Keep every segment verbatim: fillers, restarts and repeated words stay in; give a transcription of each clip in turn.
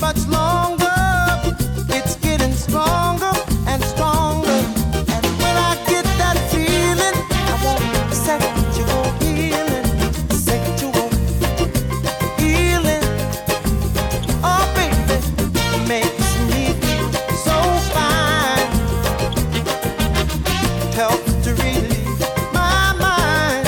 much longer. It's getting stronger and stronger. And when I get that feeling, I want sexual healing, sexual healing. Oh, baby, makes me feel so fine. Helps to relieve my mind.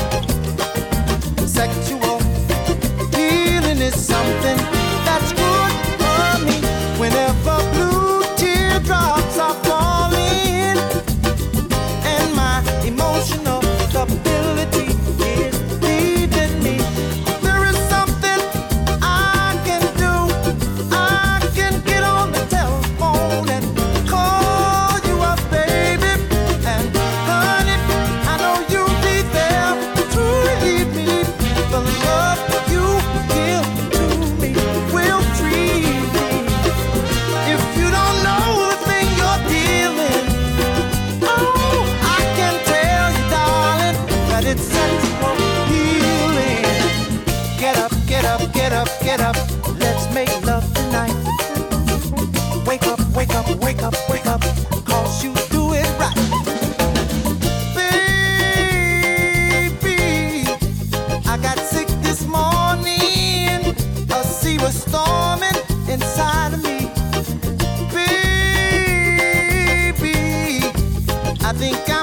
Sexual healing is something that's good for me. Whenever blue teardrops are falling and my emotional stability is leaving me, there is something I can do. I can get on the telephone and call you up, baby. And honey, I know you'll be there to relieve me. The love you give to me will free me. If you don't know the thing you're dealing, oh, I can tell you, darling, that it's sexual healing. Get up, get up, get up, get up. Let's make love tonight. Wake up, wake up, wake up, wake up. 'Cause you do it right. Baby, I got sick this morning. A sea was storming inside of me. Baby, I think I